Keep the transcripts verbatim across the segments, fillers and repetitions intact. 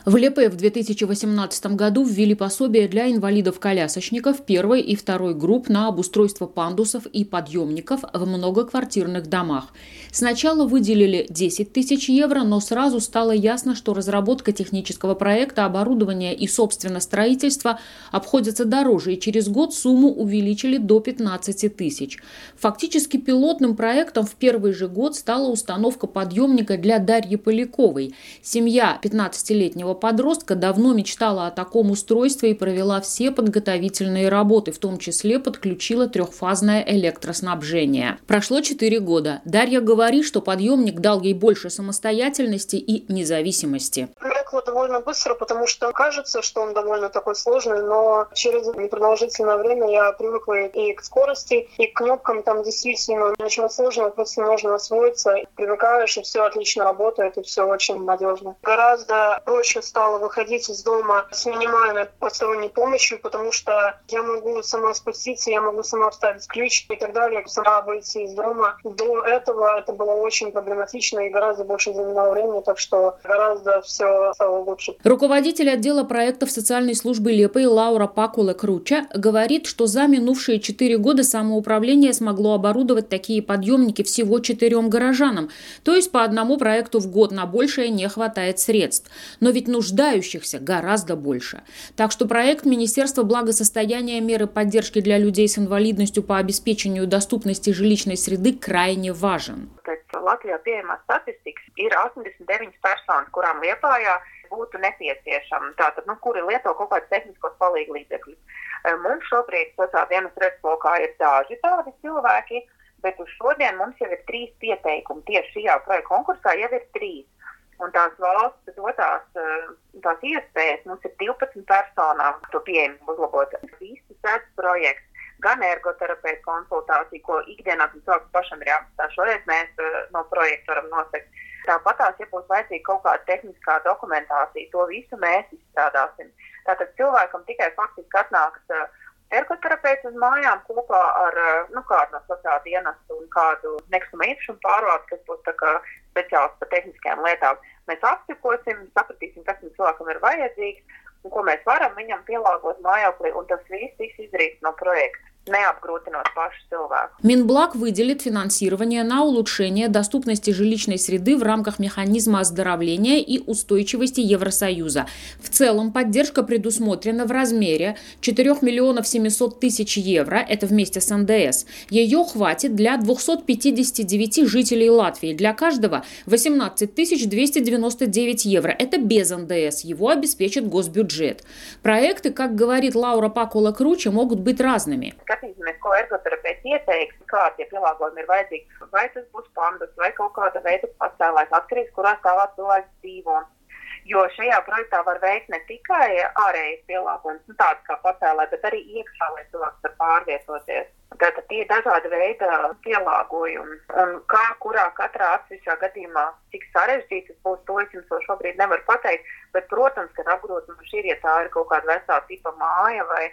В Лепое в две тысячи восемнадцатом году ввели пособие для инвалидов-колясочников первой и второй групп на обустройство пандусов и подъемников в многоквартирных домах. Сначала выделили десять тысяч евро, но сразу стало ясно, что разработка технического проекта, оборудования и, собственно, строительство обходятся дороже, и через год сумму увеличили до пятнадцати тысяч. Фактически пилотным проектом в первый же год стала установка подъемника для Дарьи Поляковой. Семья пятнадцатилетнего подростка давно мечтала о таком устройстве и провела все подготовительные работы, в том числе подключила трехфазное электроснабжение. Прошло четыре года. Дарья говорит, что подъемник дал ей больше самостоятельности и независимости. Проехало довольно быстро, потому что кажется, что он довольно такой сложный, но через непродолжительное время я привыкла и к скорости, и к кнопкам. Там действительно ничего сложного, просто нужно освоиться. Привыкаешь, и все отлично работает, и все очень надежно. Гораздо проще стало выходить из дома с минимальной посторонней помощью, потому что я могу сама спуститься, я могу сама вставить ключ и так далее, сама выйти из дома. До этого это было очень проблематично и гораздо больше занимало времени, так что гораздо все стало лучше. Руководитель отдела проектов социальной службы Лепое Лаура Пакула-Круча говорит, что за минувшие четыре года самоуправление смогло оборудовать такие подъемники всего четырем горожанам, то есть по одному проекту в год, на большее не хватает средств. Но ведь нуждающихся гораздо больше. Так что проект Министерства благосостояния меры поддержки для людей с инвалидностью по обеспечению доступности жилищной среды крайне важен. Latvijā pieejamās statistikas ir astoņdesmit deviņas personas, kurām Liepājā būtu nepieciešama, tātad, nu, kuri lieto kaut kādus tehniskos palīglīdzekļus. Mums šobrīd sociālās dienas redzeslokā ir daži tādi cilvēki, bet uz šodien mums jau ir trīs pieteikumi. Tieši šajā projekta konkursā jau ir trīs. Un tās valsts dotās tās iespējas mums ir divpadsmit personām to pieejamu uzlabot. Visi sēdz projekts, gan ergoterapeitu konsultāciju, ko ikdienā cilvēks pašam ir jāapstā. Šoreiz mēs no projekta varam nosekt. Tāpat tās, ja būs vajadzīga kaut kāda tehniskā dokumentācija, to visu mēs izstrādāsim. Tātad cilvēkam tikai faktiski atnāks ergoterapeits uz mājām kopā ar nu, kādu no sociālā dienesta un kādu nekustamo īpašumu pārvaldi, kas būs tā kā speciāls par tehniskajām lietām. Mēs apsekosim, sapratīsim, kas mums cilvēkam ir vajadzīgs un ko mēs varam viņam pielāgot mājoklī, un tas viss tiks izdarīts no projekta. необгрутинот pašu cilvēku. Минблаг выделит финансирование на улучшение доступности жилищной среды в рамках механизма оздоровления и устойчивости Евросоюза. В целом поддержка предусмотрена в размере четырех миллионов семисот тысяч евро, это вместе с эн дэ эс. Ее хватит для двухсот пятидесяти девяти жителей Латвии. Для каждого восемнадцать тысяч двести девяносто девять евро. Это без эн дэ эс. Его обеспечит госбюджет. Проекты, как говорит Лаура Пакула-Круча, могут быть разными. Skatīsimies, ko ergoterapeits ieteiks, kādi pielāgojumi ir vajadzīgi. Vai tas būs pandus, vai kaut kāda veida pacēlājs, atkarīgs, kurā stāvā cilvēks dzīvo. Jo šajā projektā var veikt ne tikai ārējas pielāgojums, nu tāds kā pacēlājs, bet arī iekšā, lai cilvēks var pārvietoties. Tātad tie ir dažādi veidi pielāgojumi. Un kā, kurā katrā atsevišķā gadījumā, cik sarežģīts tas būs, to es jums šobrīd nevaru pateikt, bet, protams, kad apgrūtinoši ir, ja tā ir kaut kāda vecā tipa māja vai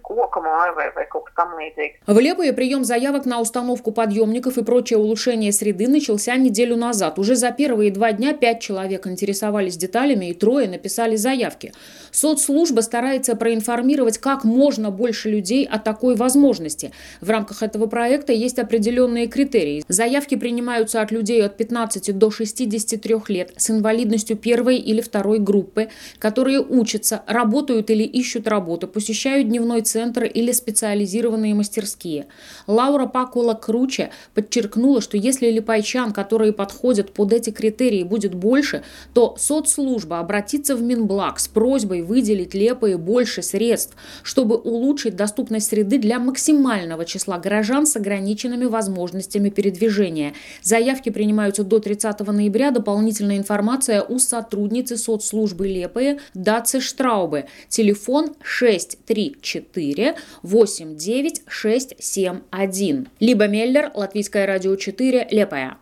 В Лепое прием заявок на установку подъемников и прочее улучшение среды начался неделю назад. Уже за первые два дня пять человек интересовались деталями и трое написали заявки. Соцслужба старается проинформировать как можно больше людей о такой возможности. В рамках этого проекта есть определенные критерии. Заявки принимаются от людей от пятнадцати до шестидесяти трёх лет с инвалидностью первой или второй группы, которые учатся, работают или ищут работу, посещают дневной центр центр или специализированные мастерские. Лаура Пакула-Круча подчеркнула, что если липайчан, которые подходят под эти критерии, будет больше, то соцслужба обратится в Минблаг с просьбой выделить Лепое больше средств, чтобы улучшить доступность среды для максимального числа горожан с ограниченными возможностями передвижения. Заявки принимаются до тридцатого ноября. Дополнительная информация у сотрудницы соцслужбы Лепое Даце Штраубе. Телефон шесть три четыре восемь девять шесть семь один. Либо Меллер, Латвийское радио четыре, Лепое.